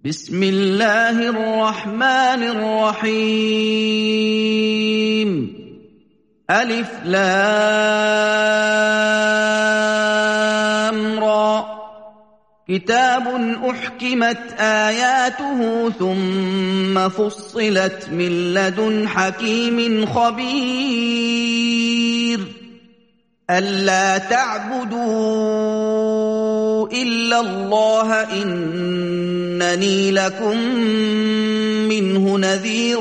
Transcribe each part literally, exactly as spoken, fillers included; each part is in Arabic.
بسم الله الرحمن الرحيم ألف لام را كتاب أحكمت آياته ثم فصلت من لدن حكيم خبير ألا تعبدوا إلا الله إنني لكم منه نذير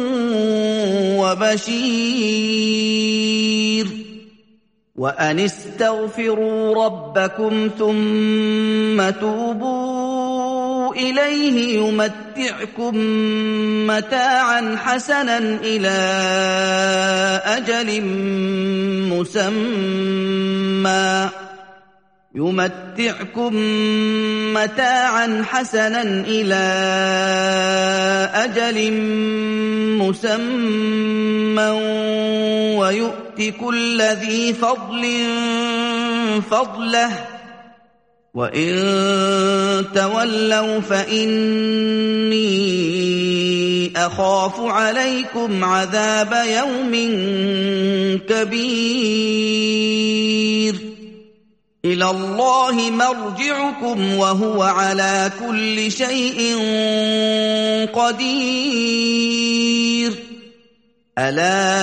وبشير وأن استغفروا ربكم ثم توبوا إليه يمتعكم متاعا حسنا إلى أجل مسمى يمتعكم متاعا حسنا إلى أجل مسمى ويؤت كل ذي فضل فضله وإن تولوا فإني أخاف عليكم عذاب يوم كبير إلى الله مرجعكم وهو على كل شيء قدير ألا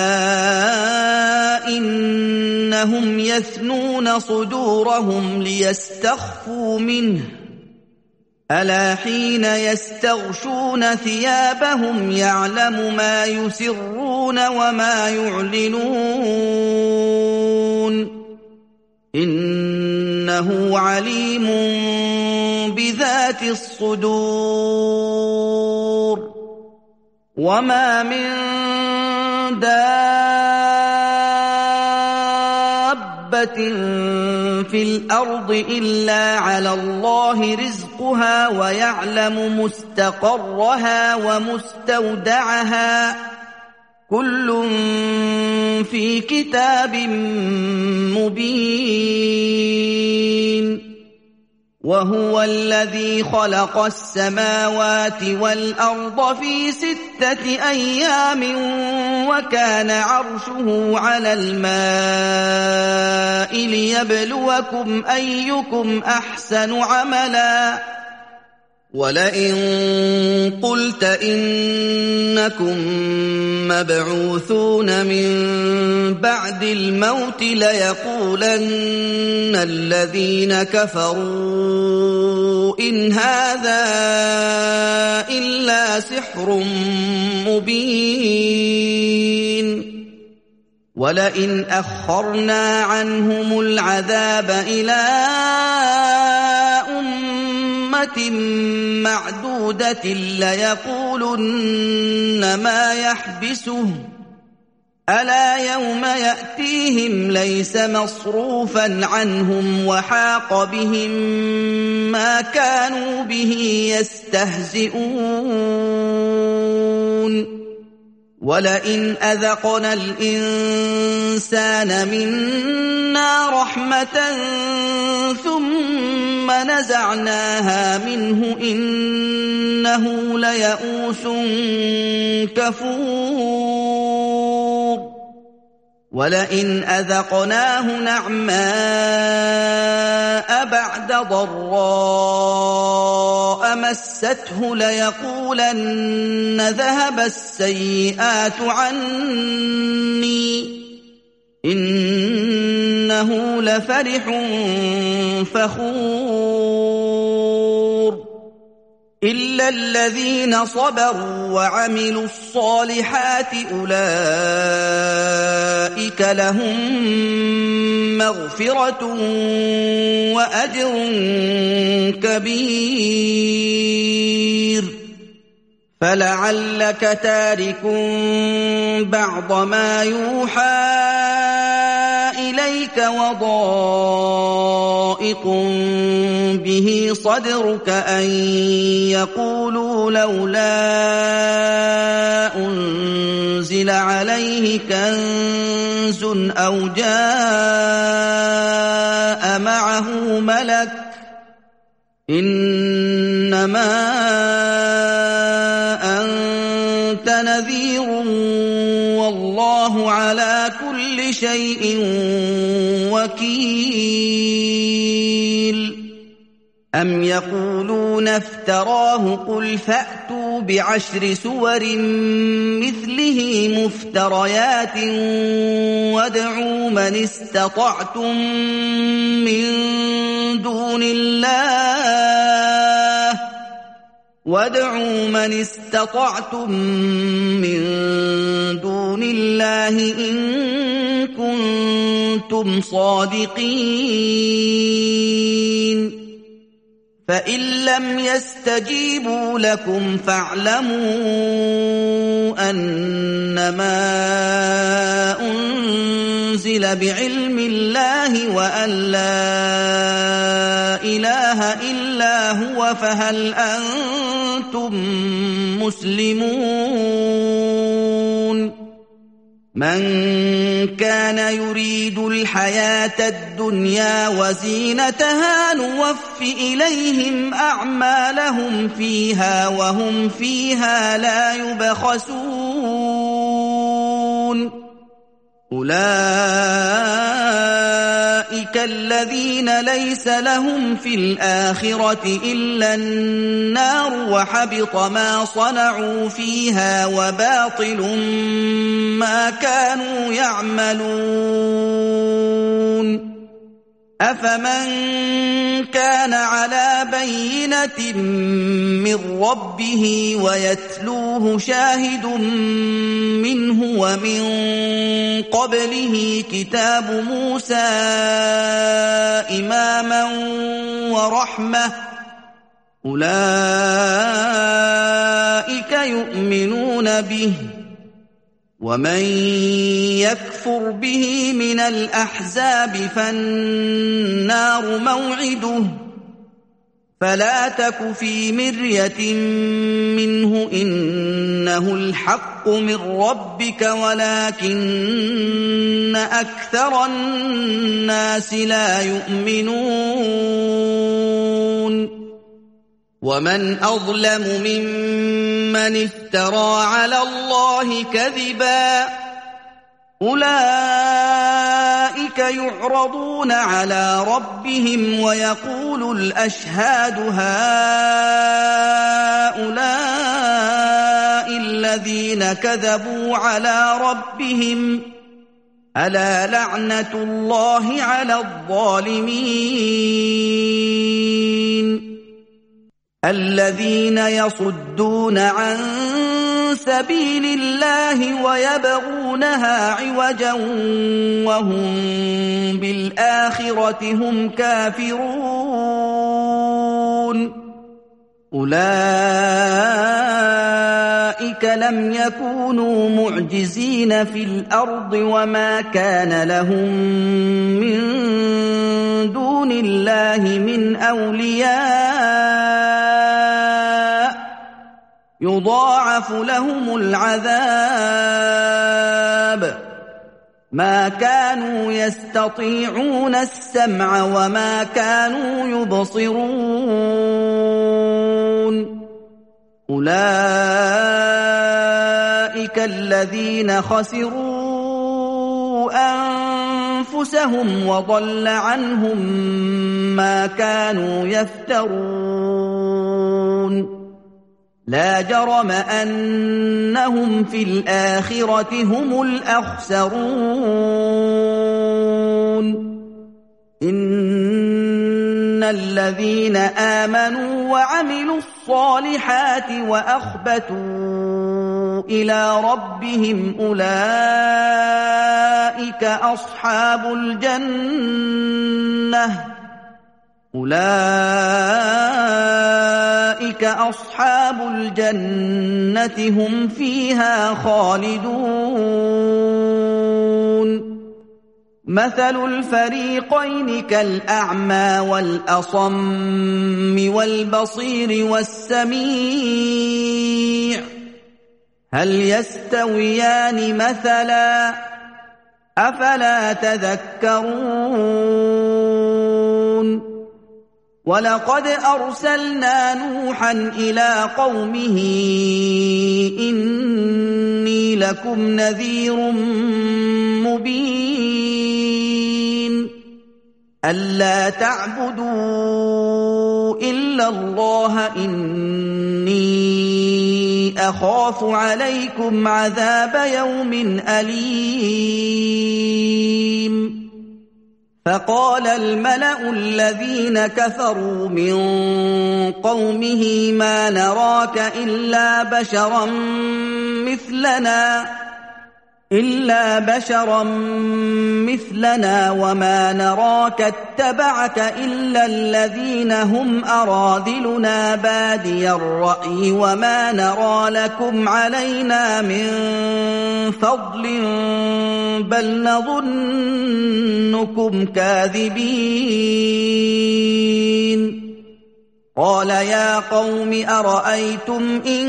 إنهم يثنون صدورهم ليستخفوا منه ألا حين يستغشون ثيابهم يعلم ما يسرون وما يعلنون إنه عليم بذات الصدور وما من دابة في الأرض إلا على الله رزقها ويعلم مستقرها ومستودعها كل في كتاب مبين وهو الذي خلق السماوات والأرض في ستة أيام وكان عرشه على الماء ليبلوكم أيكم أحسن عملا ولئن قلت إنكم مبعوثون من بعد الموت ليقولن الذين كفروا إن هذا إلا سحر مبين ولئن أخرنا عنهم العذاب إلى معدودة ليقولن ما يحبسه ألا يوم يأتيهم ليس مصروفا عنهم وحاق بهم ما كانوا به يستهزئون ولئن أذقنا الإنسان منا رحمة ثم نزعناها منه إنه ليئوس كفور ولئن أذقناه نعماء بعد ضراء مسته ليقولن ذهب السيئات عني إنه لفرح فخور إلا الذين صبروا وعملوا الصالحات أولئك لهم مغفرة وأجر كبير فلعلك تارك بعض ما يوحى إليك وضائق به صدرك أن يقولوا لولا أنزل عليه كنز أو جاء معه ملك إنما إنما أنت نذير والله على كل شيء وكيل أم يقولون افتراه قل فأتوا بعشر سور مثله مفتريات وادعوا من استطعتم من دون الله وادعوا من استطعتم من دون الله إن كنتم صادقين فإن لم يستجيبوا لكم فاعلموا أنما أنزل بعلم الله وأن لا إله إلا هو فهل أنتم مسلمون من كان يريد الحياة الدنيا وزينتها نوف إليهم أعمالهم فيها وهم فيها لا يبخسون أولئك الذين ليس لهم في الآخرة إلا النار وحبط ما صنعوا فيها وباطل ما كانوا يعملون أفمن كان على بينة من ربه ويتلوه شاهد منه ومن قبله كتاب موسى إماما ورحمة أولئك يؤمنون به ومن يكفر به من الأحزاب فالنار موعده فلا تك في مرية منه إنه الحق من ربك ولكن أكثر الناس لا يؤمنون ومن أظلم ممن افترى على الله كذبا أولئك يعرضون على ربهم ويقول الأشهاد هؤلاء الذين كذبوا على ربهم ألا لعنة الله على الظالمين الذين يصدون عن سبيل الله ويبغونها عوجا وهم بالآخرة هم كافرون أولئك لم يكونوا معجزين في الأرض وما كان لهم من دون الله من أولياء يضاعف لهم العذاب ما كانوا يستطيعون السمع وما كانوا يبصرون أولئك الذين خسروا أنفسهم وضل عنهم ما كانوا يفترون لا جرم أنهم في الآخرة هم الأخسرون إن الذين آمنوا وعملوا الصالحات وأخبتوا إلى ربهم أولئك أصحاب الجنة أولئك أصحاب الجنة هم فيها خالدون مثل الفريقين كالأعمى والأصم والبصير والسميع هل يستويان مثلا أفلا تذكرون وَلَقَدْ أَرْسَلْنَا نُوحًا إِلَىٰ قَوْمِهِ إِنِّي لَكُمْ نَذِيرٌ مُّبِينٌ أَلَّا تَعْبُدُوا إِلَّا اللَّهَ إِنِّي أَخَافُ عَلَيْكُمْ عَذَابَ يَوْمٍ أَلِيمٍ فَقَالَ الْمَلَأُ الَّذِينَ كَفَرُوا مِن قَوْمِهِ مَا نَرَاكَ إِلَّا بَشَرًا مِثْلَنَا إِلَّا بَشَرًا مِثْلَنَا وَمَا نَرَاكَ اتَّبَعَكَ إِلَّا الَّذِينَ هُمْ أَرَاذِلُنَا بَادِيَ الرَّأْيِ وَمَا نَرَىٰ لَكُمْ عَلَيْنَا مِن فَضْلٍ بَلْ نَظُنُّكُمْ كَاذِبِينَ قَالَ يَا قَوْمِ أَرَأَيْتُمْ إِن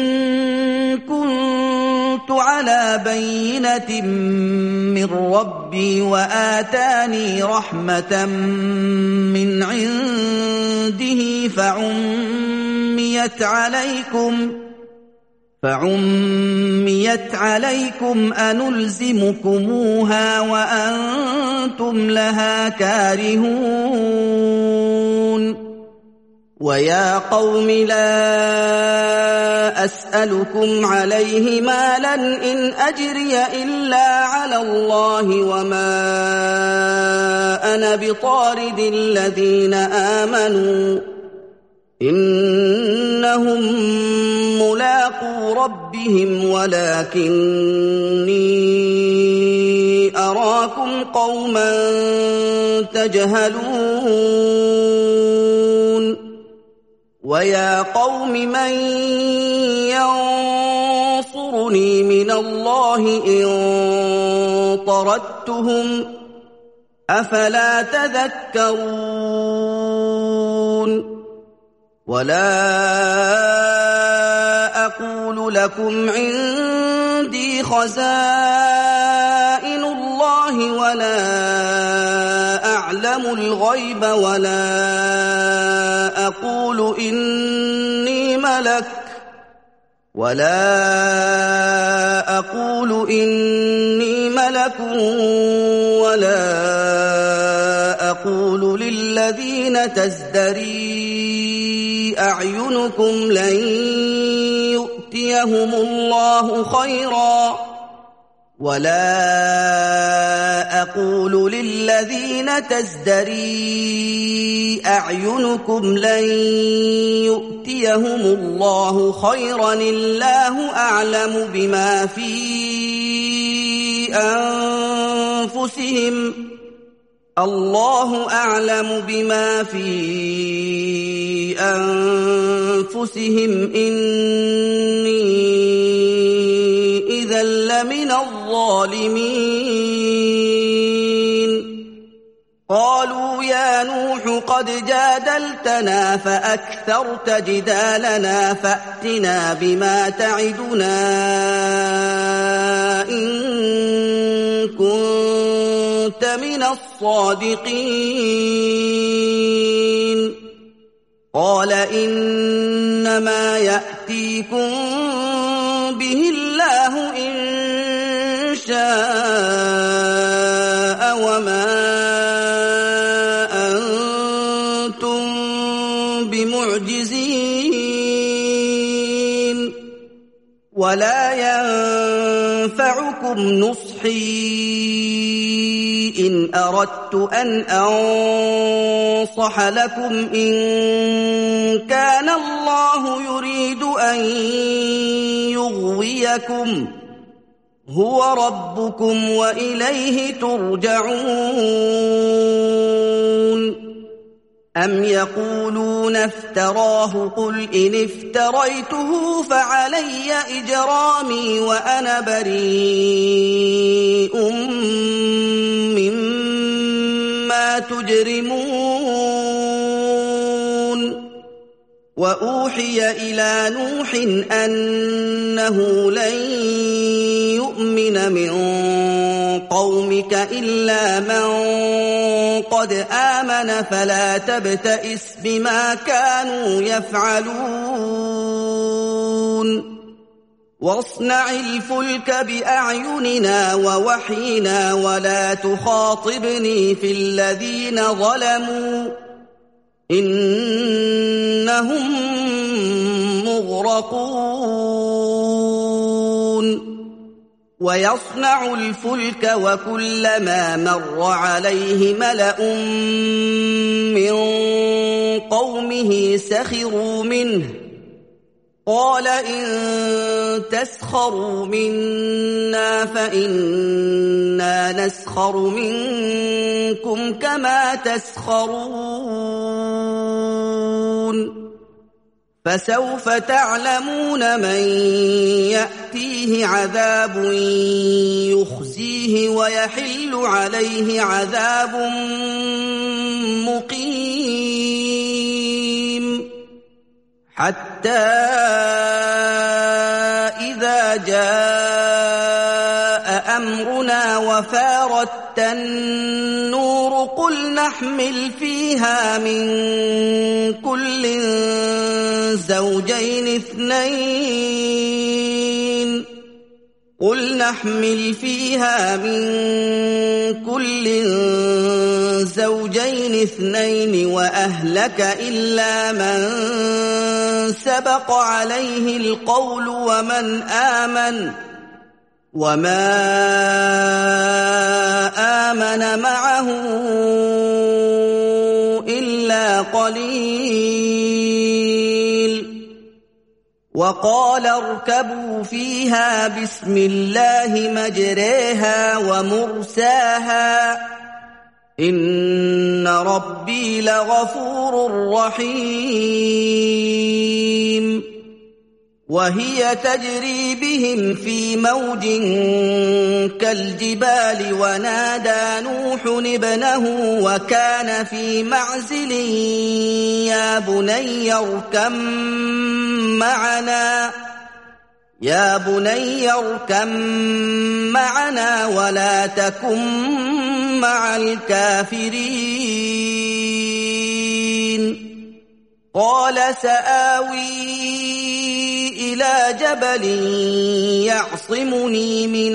كُنتُ عَلَىٰ بَيِّنَةٍ مِّن رَّبِّي وَآتَانِي رَحْمَةً مِّنْ عِندِهِ فَعُمِّيَتْ عَلَيْكُمْ فَعُمِّيَتْ عَلَيْكُمْ أَنُلْزِمُكُمُوهَا وَأَنتُمْ لَهَا كَارِهُونَ وَيَا قَوْمِ لَا أَسْأَلُكُمْ عَلَيْهِ مَالًا إِنْ أَجْرِيَ إِلَّا عَلَى اللَّهِ وَمَا أَنَا بِطَارِدِ الَّذِينَ آمَنُوا إِنَّهُم مُّلَاقُو رَبِّهِمْ وَلَٰكِنِّي أَرَاكُمْ قَوْمًا تَجْهَلُونَ وَيَا قَوْمِ مَن يَنصُرُنِي مِنَ اللَّهِ إِن طَرَدتُّهُمْ ۚ أَفَلَا تَذَكَّرُونَ وَلَا أَقُولُ لَكُمْ عِندِي خَزَائِنُ اللَّهِ وَلَا أَعْلَمُ الْغَيْبَ وَلَا أَقُولُ إِنِّي مَلَكٌ وَلَا أَقُولُ إِنِّي مَلَكٌ وَلَا أَقُولُ لِلَّذِينَ تَزْدَرِي أَعْيُنُكُمْ لَن يُؤْتِيَهُمُ اللَّهُ خَيْرًا وَلَا أَقُولُ لِلَّذِينَ تَزْدَرِي أَعْيُنُكُمْ لَن يُؤْتِيَهُمُ اللَّهُ خَيْرًا اللَّهُ أَعْلَمُ بِمَا فِي أَنفُسِهِمْ اللَّهُ أَعْلَمُ بِمَا فِي أَنفُسِهِمْ إِنِّي إِذًا لَّمِنَ الظَّالِمِينَ قَالُوا يَا نُوحُ قَدْ جَادَلْتَنَا فَأَكْثَرْتَ جِدَالَنَا فَأْتِنَا بِمَا تَعِدُنَا إِن كُنتَ مِنَ الصَّادِقِينَ قَالَ إِنَّمَا يَأْتِيكُم بِهِ اللَّهُ إِن شَاءَ وَمَا أَنتُم بِمُعْجِزِينَ وَلَا يَنفَعُكُمْ نُصْحِي إِنْ أَرَدتُّ أَنْ أَنصَحَ لَكُمْ إِن كَانَ اللَّهُ يُرِيدُ أَن يُغْوِيَكُمْ هُوَ رَبُّكُمْ وَإِلَيْهِ تُرْجَعُونَ أَمْ يَقُولُونَ افْتَرَاهُ قُلْ إِنِ افْتَرَيْتُهُ فَعَلَيَّ إِجْرَامِي وَأَنَا بَرِيءٌ مِّمَّا تُجْرِمُونَ وأوحي إلى نوح أنه لن يؤمن من قومك إلا من قد آمن فلا تبتئس بما كانوا يفعلون واصنع الفلك بأعيننا ووحينا ولا تخاطبني في الذين ظلموا إنهم مغرقون ويصنع الفلك وكلما مر عليه ملأ من قومه سخروا منه قال إن تسخروا منا فإنا نسخر منكم كما تسخرون فسوف تعلمون من يأتيه عذاب يخزيه ويحل عليه عذاب مقيم حتى إذا جاء أمرنا وفارت النور قل نحمل فيها من كل زوجين اثنين قل نحمل فيها من كل زوجين اثنين وأهلك إلا من سبق عليه القول ومن آمن وما آمن معه إلا قليل وقال اركبوا فيها بسم الله مجريها ومرساها إن ربي لغفور رحيم وهي تجري بهم في موج كالجبال ونادى نوح ابنه وكان في معزل يا بني اركب معنا يا بني اركب معنا ولا تكن مع الكافرين قال سآوي إلى جبل يعصمني من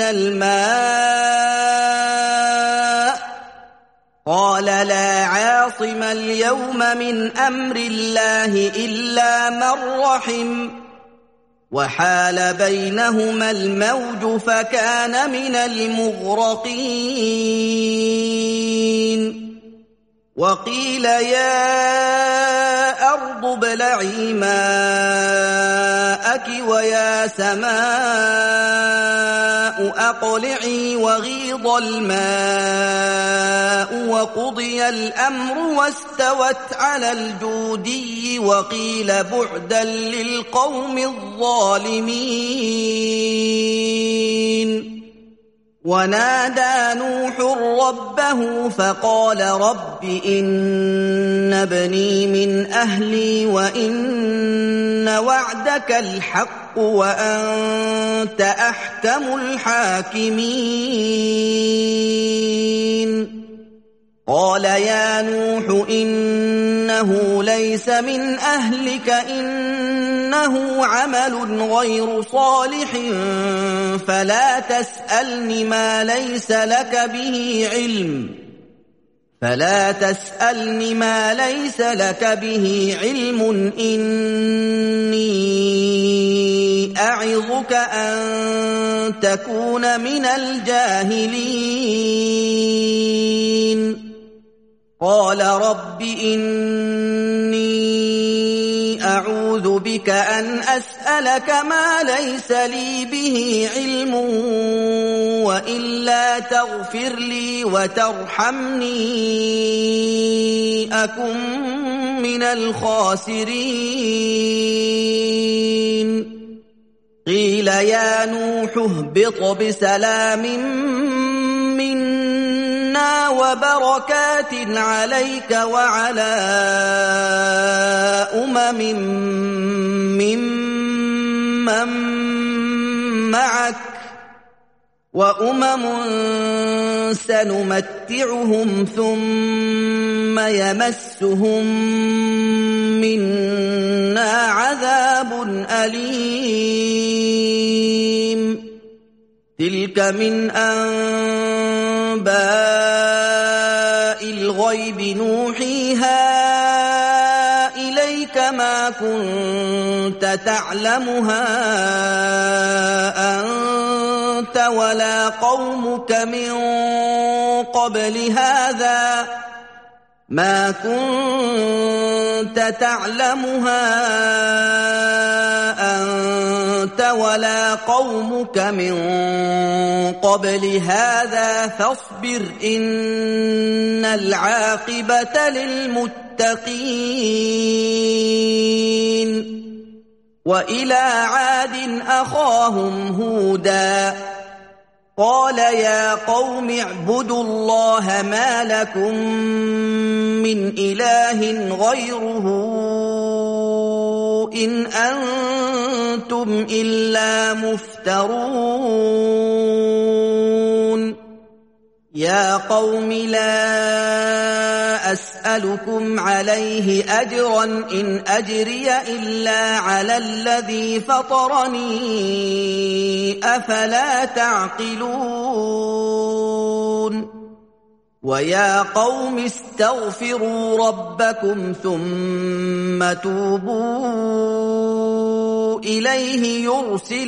الماء قال لا عاصم اليوم من أمر الله إلا من رحم وحال بينهما الموج فكان من المغرقين وقيل يا أرض ابلعي ماءك ويا سماء أقلعي وغيض الماء وقضي الأمر واستوت على الجودي وقيل بعدا للقوم الظالمين ونادى نوح ربه فقال رب إن ابني من أهلي وإن وعدك الحق وأنت أحكم الحاكمين قال يا نوح إنه ليس من أهلك إنه عمل غير صالح فلا تسألني ما ليس لك به علم فلا تسألني ما ليس لك به علم إني أعظك أن تكون من الجاهلين قال رب إني أعوذ بك أن أسألك ما ليس لي به علم وإلا تغفر لي وترحمني أكن من الخاسرين قيل يا نوح اهبط بسلام منا منا وبركات عليك وعلى أمم ممن معك وأمم سنمتعهم ثم يمسهم منا عذاب أليم تلك من أنباء الغيب نوحيها إليك ما كنت تعلمها أنت ولا قومك من قبل هذا ما كنت تعلمها أنت ولا قومك من قبل هذا فاصبر إن العاقبة للمتقين وإلى عاد أخاهم هودا قال يا قوم اعبدوا الله ما لكم من إله غيره إن أنتم إلا مفترون يا قوم لا أسألكم عليه أجرا إن أجري إلا على الذي فطرني أفلا تعقلون ويا قوم استغفروا ربكم ثم توبوا إليه يرسل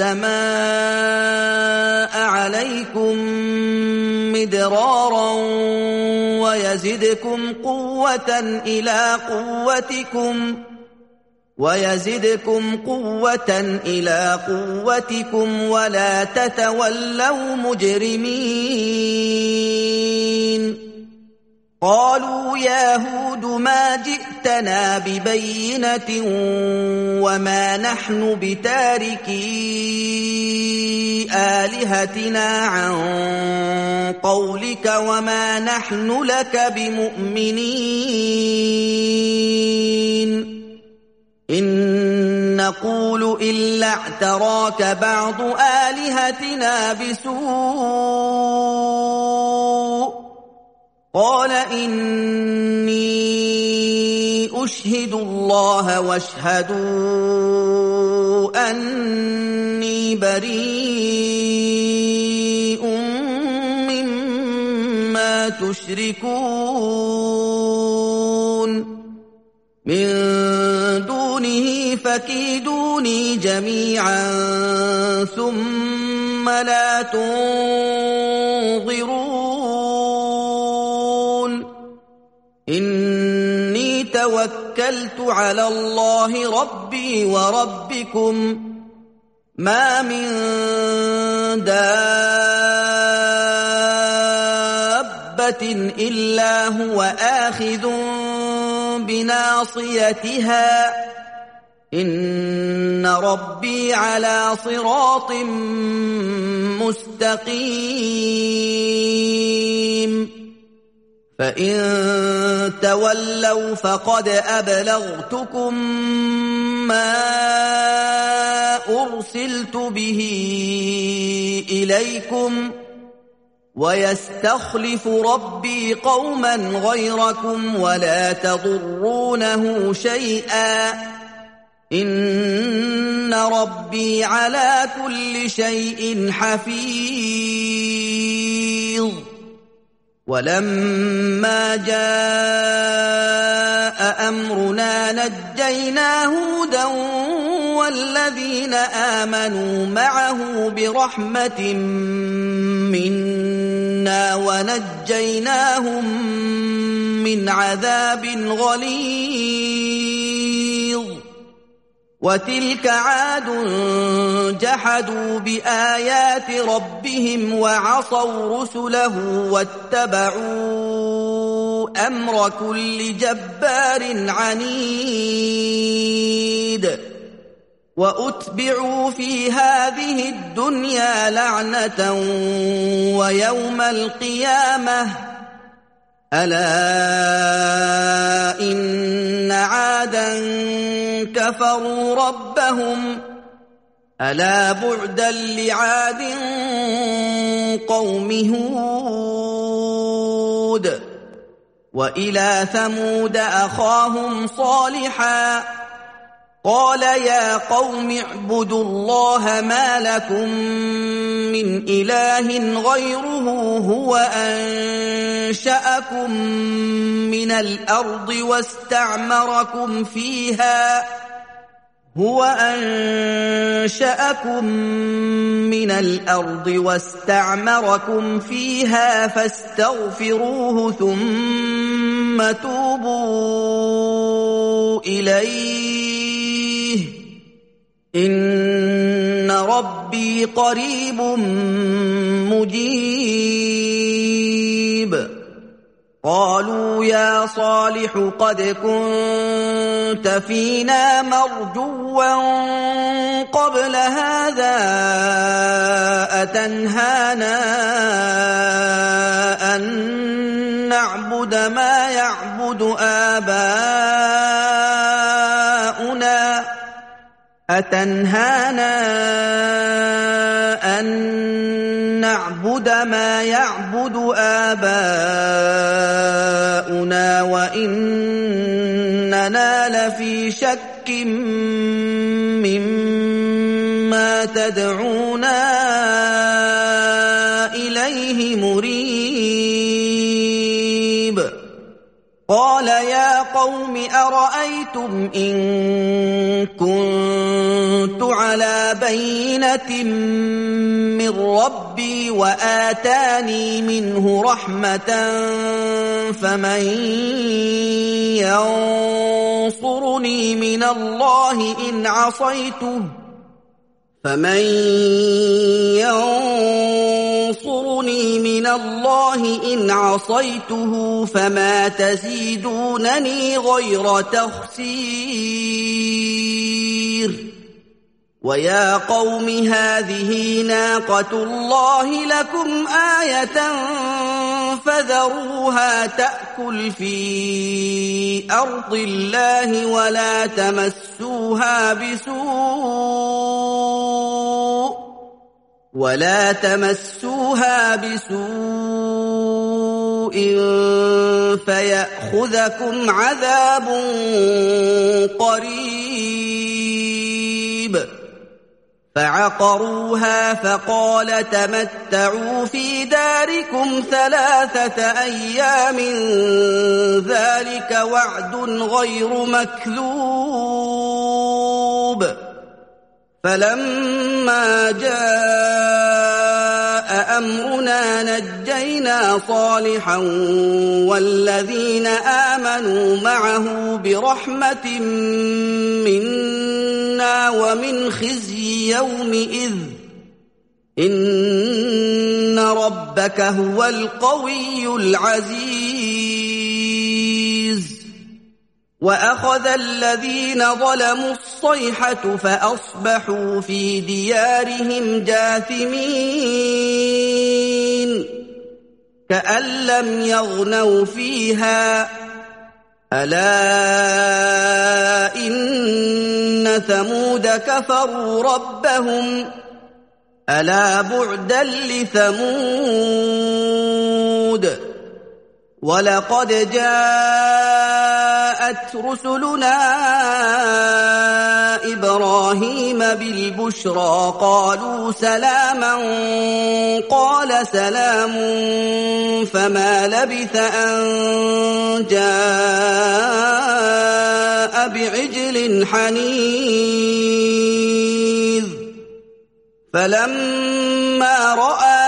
السماء عليكم مدرارا ويزدكم قوة إلى قوتكم ويزدكم قوة إلى قوتكم ولا تتولوا مجرمين قالوا يا هود ما جئتنا ببينة وما نحن بتاركي آلهتنا عن قولك وما نحن لك بمؤمنين إن نقول إلا اعتراك بعض آلهتنا بسوء قال إني أشهد الله واشهدوا أني بريء مما تشركون من دونه فكيدوني جميعا ثم لا تنظرون إني توكلت على الله ربي وربكم ما من دابة إلا هو آخذ بناصيتها إن ربي على صراط مستقيم فإن تولوا فقد أبلغتكم ما أرسلت به إليكم ويستخلف ربي قوما غيركم ولا تضرونه شيئا إن ربي على كل شيء حفيظ ولما جاء أمرنا نجينا هودا والذين آمنوا معه برحمة منا ونجيناهم من عذاب غليظ وتلك عاد جحدوا بآيات ربهم وعصوا رسله واتبعوا أمر كل جبار عنيد وأتبعوا في هذه الدنيا لعنة ويوم القيامة ألا إن عادا كفروا ربهم ألا بعدا لعاد قوم هود وإلى ثمود أخاهم صالحا قال يا قوم اعبدوا الله ما لكم من إله غيره هو أنشأكم من الأرض واستعمركم فيها هو أنشأكم من الأرض واستعمركم فيها فاستغفروه ثم توبوا إليه إن ربي قريب مجيب قالوا يا صالح قد كنت فينا مرجوا قبل هذا أتنهانا أن نعبد ما يعبد آباؤنا أتنهانا أن نعبد ما يعبد آباؤنا وإننا لفي شك مما تدعونا إليه مريب قال يا قوم أرأيتم إن كنت على بينة من ربي وآتاني منه رحمة فمن ينصرني من الله إن عصيته فمن ينصرني من الله إن عصيته فما تزيدونني غير تخسير ويا قوم هذه ناقة الله لكم آية فذروها تأكل في أرض الله ولا تمسوها بسوء ولا تمسوها بسوء فيأخذكم عذاب قريب فعقروها فقال تمتعوا في داركم ثلاثة أيام ذلك وعد غير مكذوب فلما جاء أمرنا نجينا صالحا والذين آمنوا معه برحمة منا ومن خزي يومئذ إن ربك هو القوي العزيز وأخذ الذين ظلموا الصيحة فأصبحوا في ديارهم جاثمين كأن لم يغنوا فيها ألا إن ثمود كفروا ربهم ألا بعدا لثمود ولقد جاءت رسلنا إبراهيم بالبشرى قالوا سلاما قال سلام فما لبث أن جاء بعجل حنيذ فلما رأى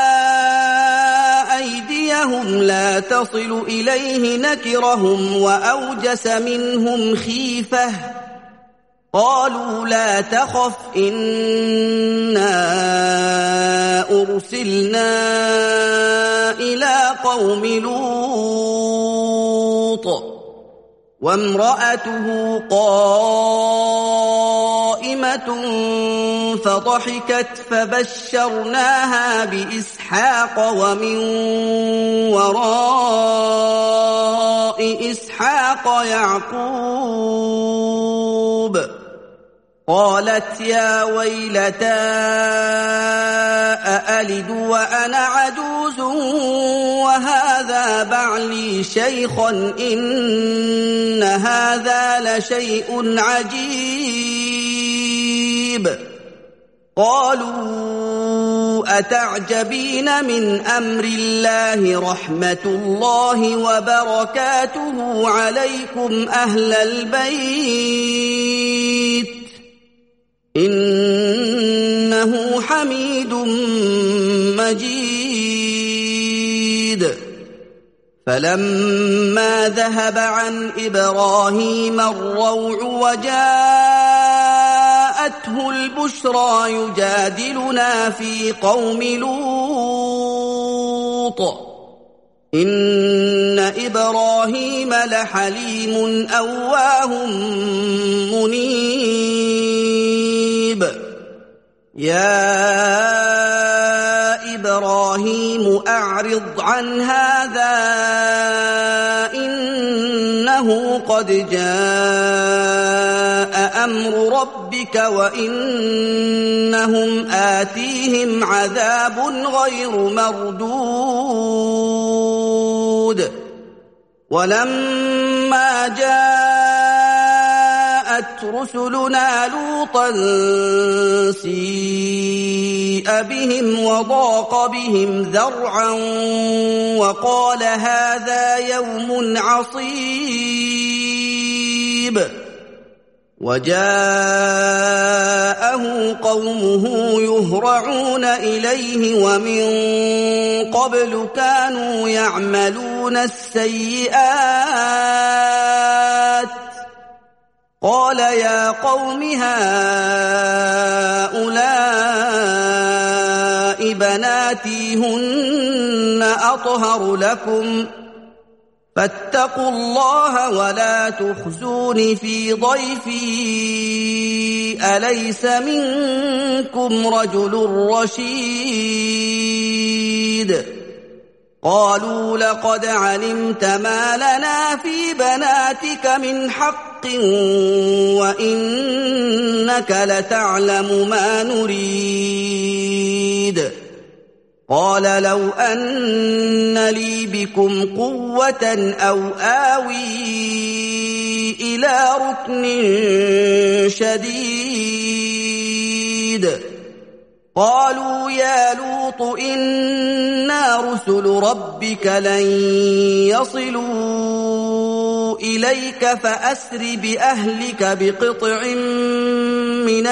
أيديهم لا تصل إليه نكرهم وأوجس منهم خيفة قالوا لا تخف إنا أرسلنا إلى قوم لوط وامرأته قائمة فضحكت فبشرناها بإسحاق ومن وراء إسحاق يعقوب قالت يا ويلتى أألد وأنا عجوز وهذا بعلي شيخا إن هذا لشيء عجيب قالوا أتعجبين من أمر الله رحمة الله وبركاته عليكم أهل البيت إنه حميد مجيد فلما ذهب عن إبراهيم الروع وجاءته البشرى يجادلنا في قوم لوط إن إبراهيم لحليم أواه منيب يا إبراهيم أعرض عن هذا إنه قد جاء أمر ربك وإنهم آتيهم عذاب غير مردود ولما جاءت رسلنا لوطا سيء بهم وضاق بهم ذرعا وقال هذا يوم عصيب وجاءه قومه يهرعون إليه ومن قبل كانوا يعملون السيئات قال يا قوم هؤلاء بناتي هن أطهر لكم فاتقوا الله ولا تخزون في ضيفي أليس منكم رجل رشيد قالوا لقد علمت ما لنا في بناتك من حق وإنك لتعلم ما نريد قال لو أن لي بكم قوة أو آوي إلى ركن شديد قالوا يا لوط إنا رسل ربك لن يصلوا إليك فأسر بأهلك بقطع من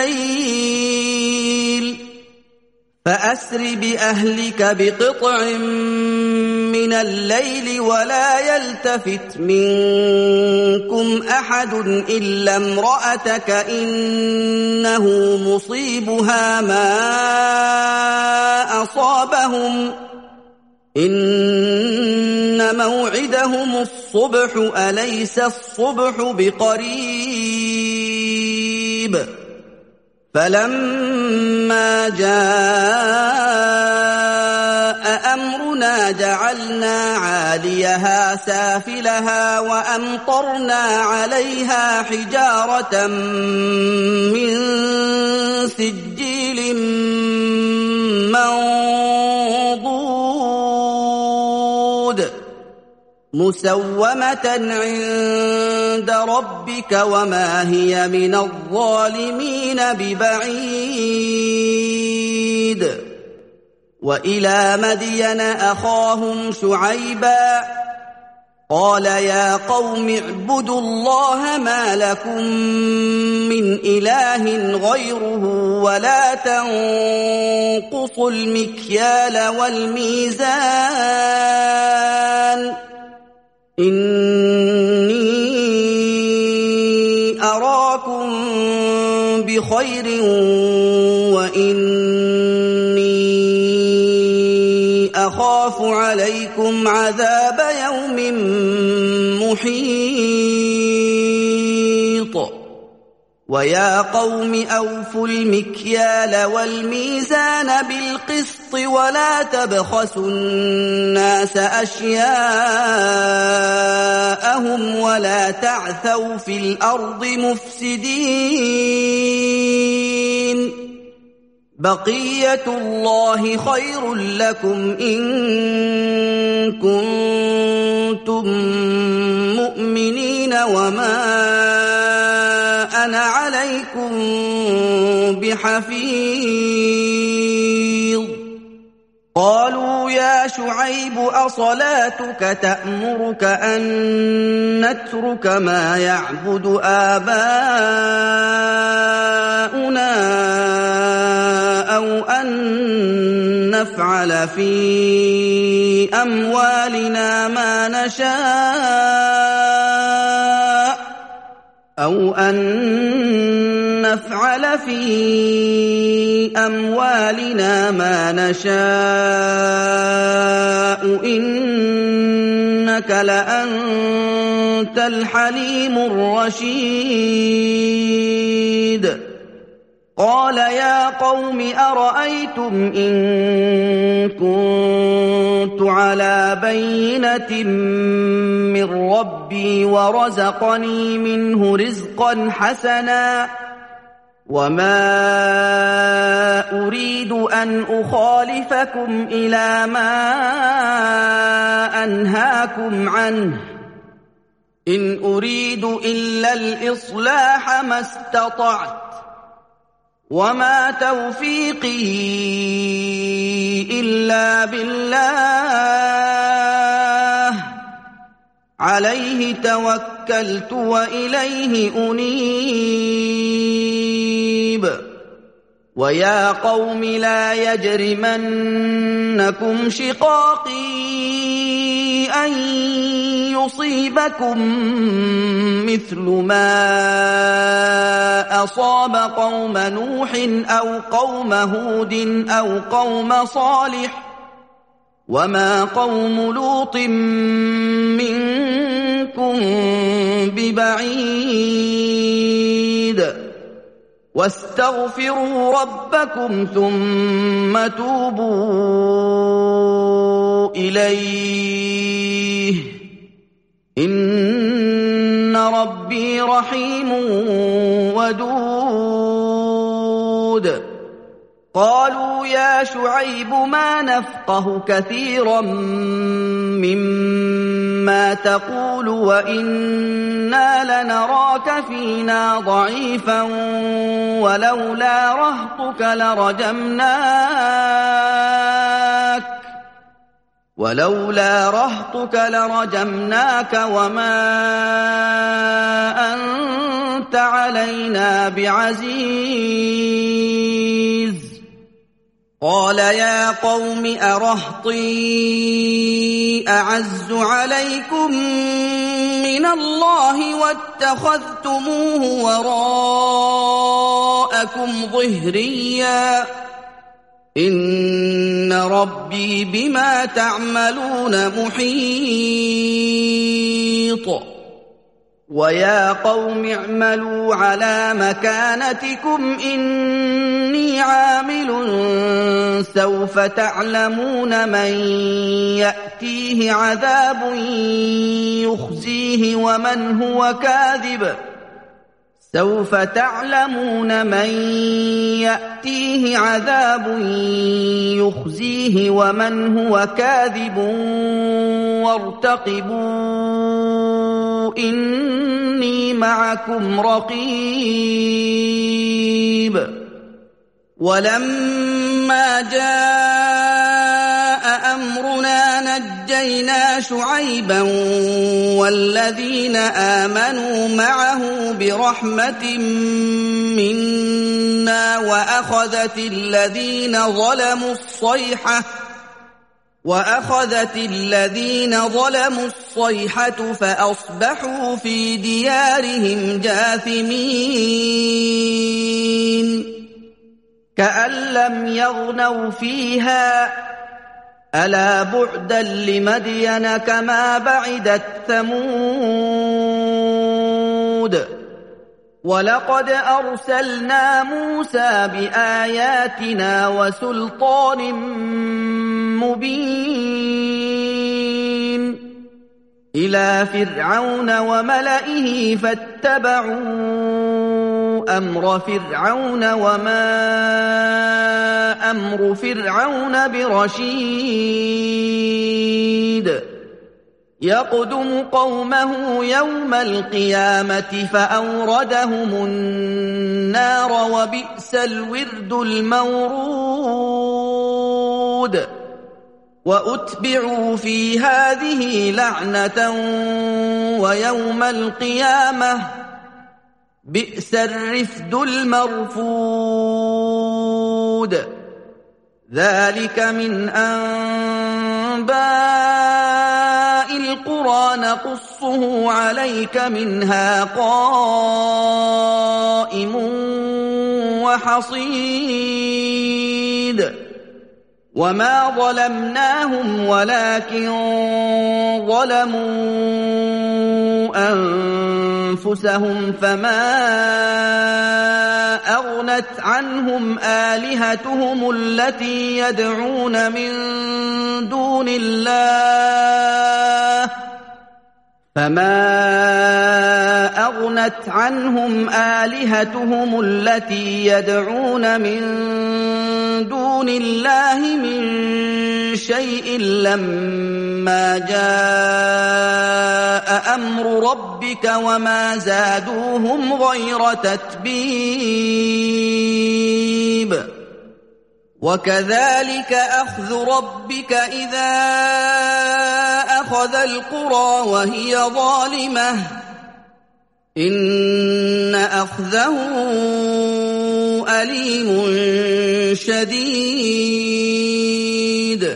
الليل فأسر بأهلك بقطع من الليل ولا يلتفت منكم أحد إلا امرأتك إنه مصيبها ما أصابهم إن موعدهم الصبح أليس الصبح بقريب فلما جاء أمرنا جعلنا عاليها سافلها وأمطرنا عليها حجارة من سجيل منضود مسومة عند ربك وما هي من الظالمين ببعيد وإلى مدين أخاهم شعيبا قال يا قوم اعبدوا الله ما لكم من إله غيره ولا تنقصوا المكيال والميزان إني أراكم بخير وإني أخاف عليكم عذاب يوم محيط وَيَا قَوْمِ أَوْفُوا الْمِكْيَالَ وَالْمِيزَانَ بِالْقِسْطِ وَلَا تَبْخَسُوا النَّاسَ أَشْيَاءَهُمْ وَلَا تَعْثَوْا فِي الْأَرْضِ مُفْسِدِينَ بَقِيَّةُ اللَّهِ خَيْرٌ لَّكُمْ إِن كُنتُم مُّؤْمِنِينَ وَمَا أَنَا عَلَيْكُم بِحَفِيظٍ قَالُوا يَا شُعَيْبُ أَصَلَاتُكَ تَأْمُرُكَ أَن نَّتْرُكَ مَا يَعْبُدُ آبَاؤُنَا أَوْ أَن نَّفْعَلَ فِي أَمْوَالِنَا مَا نَشَاءُ أَوْ أَن نَّفْعَلَ فِي أَمْوَالِنَا مَا نَشَاءُ إِنَّكَ لَأَنتَ الْحَلِيمُ الرَّشِيدُ قَالَ يَا قَوْمِ أَرَأَيْتُمْ إِن كُنتُ عَلَىٰ بَيِّنَةٍ مِّن رَّبِّي وَرَزَقَنِي مِنْهُ رِزْقًا حَسَنًا وَمَا أُرِيدُ أَنْ أُخَالِفَكُمْ إِلَىٰ مَا أَنْهَاكُمْ عَنْهُ إِنْ أُرِيدُ إِلَّا الْإِصْلَاحَ مَا اسْتَطَعْتُ وَمَا تَوْفِيقِي إِلَّا بِاللَّهِ عَلَيْهِ تَوَكَّلْتُ وَإِلَيْهِ أُنِيبُ وَيَا قَوْمِ لَا يَجْرِمَنَّكُمْ شِقَاقِي أَن يُصِيبَكُم مِّثْلُ مَا أَصَابَ قَوْمَ نُوحٍ أَوْ قَوْمَ هُودٍ أَوْ قَوْمَ صَالِحٍ وَمَا قَوْمُ لُوطٍ مِّنكُم بِبَعِيدٍ وَاسْتَغْفِرُوا رَبَّكُمْ ثُمَّ تُوبُوا إِلَيْهِ إِنَّ رَبِّي رَحِيمٌ وَدُودٌ قَالُوا يَا شُعَيْبُ مَا نَفْقَهُ كَثِيرًا مِّمَّا تَقُولُ وَإِنَّا لَنَرَاكَ فِينَا ضَعِيفًا وَلَوْلَا رَهْطُكَ لَرَجَمْنَاكَ ولولا رهطك لرجمناك وما أنت علينا بعزيز قال يا قوم أرهطي أعز عليكم من الله واتخذتموه وراءكم ظهريا إن ربي بما تعملون محيط ويا قوم اعملوا على مكانتكم إني عامل سوف تعلمون من يأتيه عذاب يخزيه ومن هو كاذب سوف تعلمون من يأتيه عذاب يخزيه ومن هو كاذب وارتقبوا إني معكم رقيب ولما جاء أمرنا نجينا شعيبا والذين آمنوا معه برحمة منا وأخذت الذين ظلموا الصيحة وأخذت الذين ظلموا الصيحة فأصبحوا في ديارهم جاثمين كأن لم يغنوا فيها ألا بعدا لمدين كما بعدت ثمود وَلَقَدْ أَرْسَلْنَا مُوسَىٰ بِآيَاتِنَا وَسُلْطَانٍ مُّبِينٍ إِلَىٰ فِرْعَوْنَ وَمَلَئِهِ فَاتَّبَعُوا أَمْرَ فِرْعَوْنَ وَمَا أَمْرُ فِرْعَوْنَ بِرَشِيدٍ يَقْدُمُ قَوْمَهُ يَوْمَ الْقِيَامَةِ فَأَوْرَدَهُمُ النَّارَ ۖ وَبِئْسَ الْوِرْدُ الْمَوْرُودُ وَأُتْبِعُوا فِي هَٰذِهِ لَعْنَةً وَيَوْمَ الْقِيَامَةِ ۚ بِئْسَ الرِّفْدُ الْمَرْفُودُ ذَٰلِكَ مِنْ أَنبَاءِ الْقُرَىٰ نَقُصُّهُ عَلَيْكَ ۖ مِنْهَا قَائِمٌ وَحَصِيدٌ وَمَا ظَلَمْنَاهُمْ وَلَٰكِن ظَلَمُوا أَنفُسَهُمْ فَمَا أَغْنَتْ عَنْهُمْ آلِهَتُهُمُ الَّتِي يَدْعُونَ مِن دُونِ اللَّهِ فَمَا أَغْنَتْ عَنْهُمْ آلِهَتُهُمُ الَّتِي يَدْعُونَ مِن دُونِ اللَّهِ مِن شَيْءٍ لَّمَّا جَاءَ أَمْرُ رَبِّكَ وَمَا زَادُوهُمْ غَيْرَ تَتْبِيبٍ وَكَذَٰلِكَ أَخْذُ رَبِّكَ إِذَا أَخَذَ الْقُرَىٰ وَهِيَ ظَالِمَةٌ ۚ إِنَّ أَخْذَهُ أَلِيمٌ شَدِيدٌ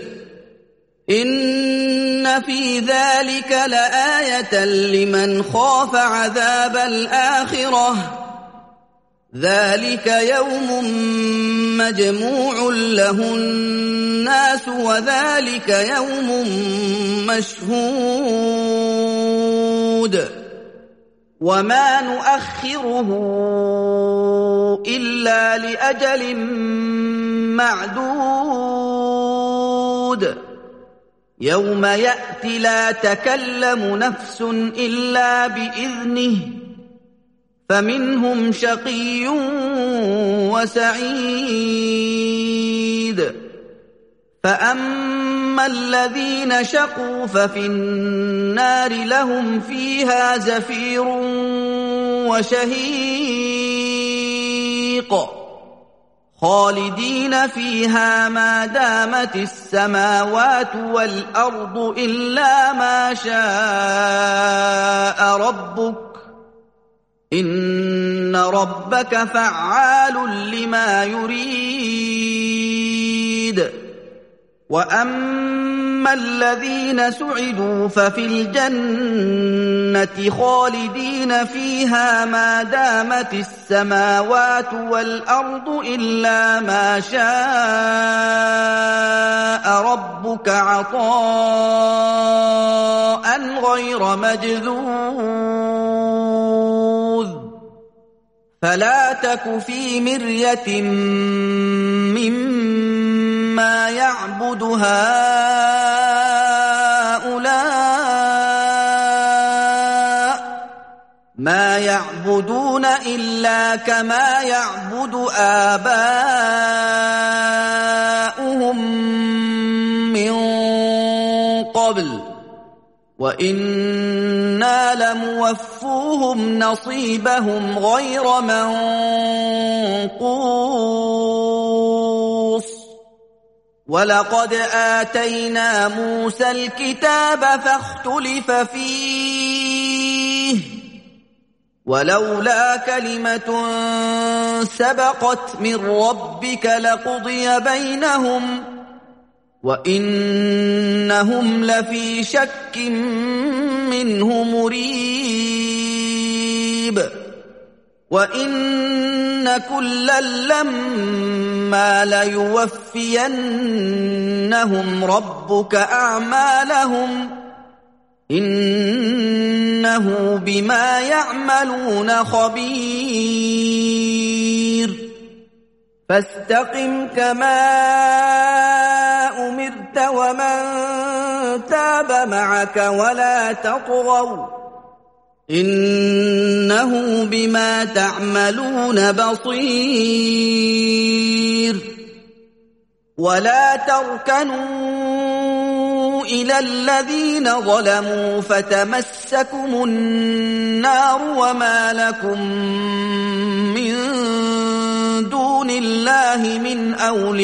إِنَّ فِي ذَٰلِكَ لَآيَةً لِّمَنْ خَافَ عَذَابَ الْآخِرَةِ ۚ ذَٰلِكَ يَوْمٌ مَّجْمُوعٌ لَّهُ النَّاسُ وَذَٰلِكَ يَوْمٌ مَّشْهُودٌ وَمَا نُؤَخِّرُهُ إِلَّا لِأَجَلٍ مَّعْدُودٍ يَوْمَ يَأْتِ لَا تَكَلَّمُ نَفْسٌ إِلَّا بِإِذْنِهِ فَمِنْهُمْ شَقِيٌّ وَسَعِيدٌ فَأَمَّا الَّذِينَ شَقُوا فَفِي النَّارِ لَهُمْ فِيهَا زَفِيرٌ وَشَهِيقٌ خَالِدِينَ فِيهَا مَا دَامَتِ السَّمَاوَاتُ وَالْأَرْضُ إِلَّا مَا شَاءَ رَبُّكَ ۚ إِنَّ رَبَّكَ فَعَّالٌ لِّمَا يُرِيدُ وَأَمَّا الَّذِينَ سُعِدُوا فَفِي الْجَنَّةِ خَالِدِينَ فِيهَا مَا دَامَتِ السَّمَاوَاتُ وَالْأَرْضُ إِلَّا مَا شَاءَ رَبُّكَ عَطَاءً غَيْرَ مَجْذُوذٍ فَلَا تَكُ فِي مِرْيَةٍ مِّمَّا يَعْبُدُ هَٰؤُلَاءِ ۚ مَا يَعْبُدُونَ إِلَّا كَمَا يَعْبُدُ آبَاؤُهُم مِّن قَبْلُ ۚ وَإِنَّا لَمُوَفُّوهُمْ نَصِيبَهُمْ غَيْرَ مَنقُوصٍ وَلَقَدْ آتَيْنَا مُوسَى الْكِتَابَ فَاخْتُلِفَ فِيهِ ۚ وَلَوْلَا كَلِمَةٌ سَبَقَتْ مِن رَّبِّكَ لَقُضِيَ بَيْنَهُمْ ۚ وَإِنَّهُمْ لَفِي شَكٍّ مِّنْهُ مُرِيبٍ وَإِنَّ كُلًّا لَّمَّا لَيُوَفِّيَنَّهُمْ رَبُّكَ أَعْمَالَهُمْ إنه بما يعملون خبير فاستقم كما أمرت ومن تاب معك ولا تطغوا إنه بما تعملون بصير ولا تركنوا إلى الذين ظلموا فتمسكم النار وما لكم من دون الله من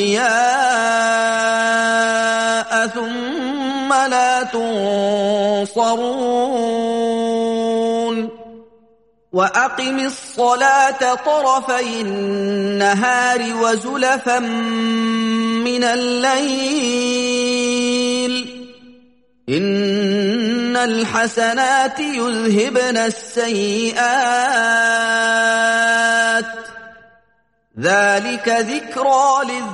أولياء ثم لا تنصرون وأقم الصلاة طرفي النهار وزلفا من الليل إن الحسنات يذهبن السيئات ذلك ذكرى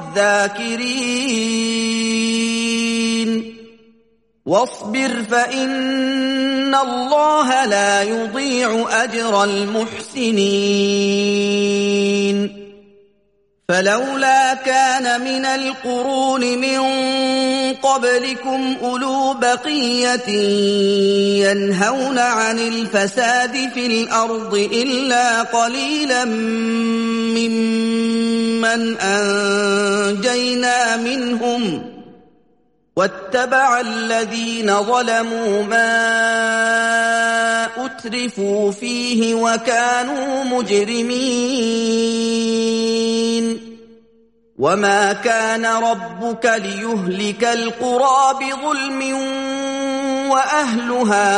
للذاكرين واصبر فإن الله لا يضيع أجر المحسنين فلولا كان من القرون من قبلكم أولو بقية ينهون عن الفساد في الأرض إلا قليلا ممن أنجينا منهم واتبع الذين ظلموا ما أترفوا فيه وكانوا مجرمين وما كان ربك ليهلك القرى بظلم وأهلها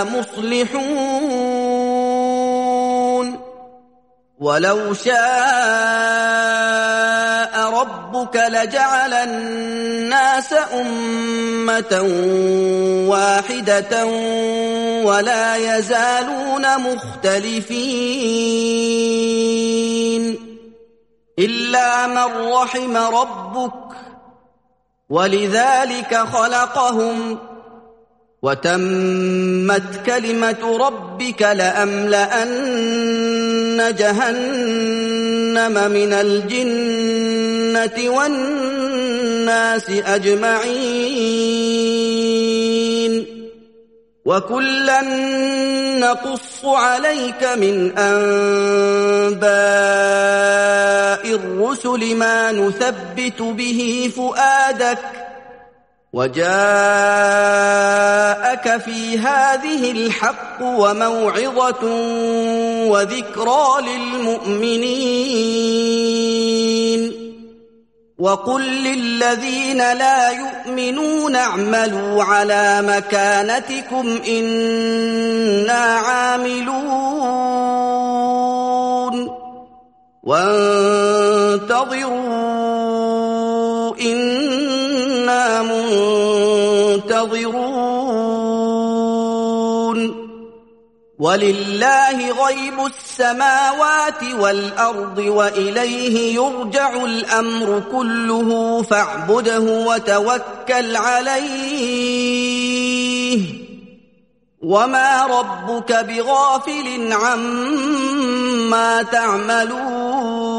مصلحون ولو شاء ربك لجعل الناس أمة واحدة ولا يزالون مختلفين إلا من رحم ربك ولذلك خلقهم وتمت كلمة ربك لأملأن جهنم من الجنة والناس أجمعين وكلا نقص عليك من أنباء الرسل ما نثبت به فؤادك وجاءك في هذه الحق وموعظة وذكرى للمؤمنين وقل للذين لا يؤمنون اعملوا على مكانتكم إنا عاملون وانتظروا إنا منتظرون ولله غيب السماوات والأرض وإليه يرجع الأمر كله فاعبده وتوكل عليه وما ربك بغافل عما تعملون